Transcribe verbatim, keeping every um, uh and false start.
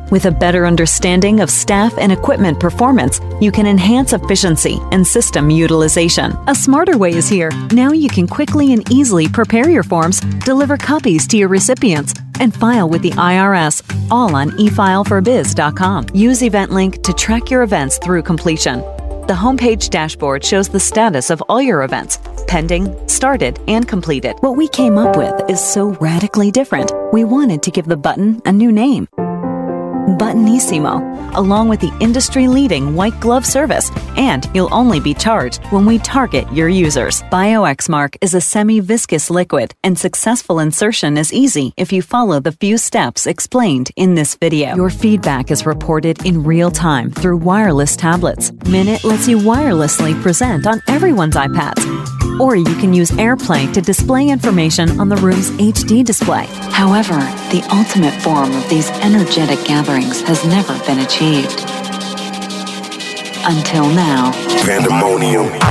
With a better understanding of staff and equipment performance, you can enhance efficiency and system utilization. A smarter way is here. Now you can quickly and easily prepare your forms, deliver copies to your recipients, and file with the I R S, all on e file for biz dot com. Use EventLink to track your events through completion. The homepage dashboard shows the status of all your events, pending, started, and completed. What we came up with is so radically different, we wanted to give the button a new name. Buttonissimo, along with the industry-leading white glove service, and you'll only be charged when we target your users. BioXmark is a semi-viscous liquid, and successful insertion is easy if you follow the few steps explained in this video. Your feedback is reported in real time through wireless tablets. Minute lets you wirelessly present on everyone's iPads. Or you can use AirPlay to display information on the room's H D display. However, the ultimate form of these energetic gatherings has never been achieved. Until now. Pandemonium.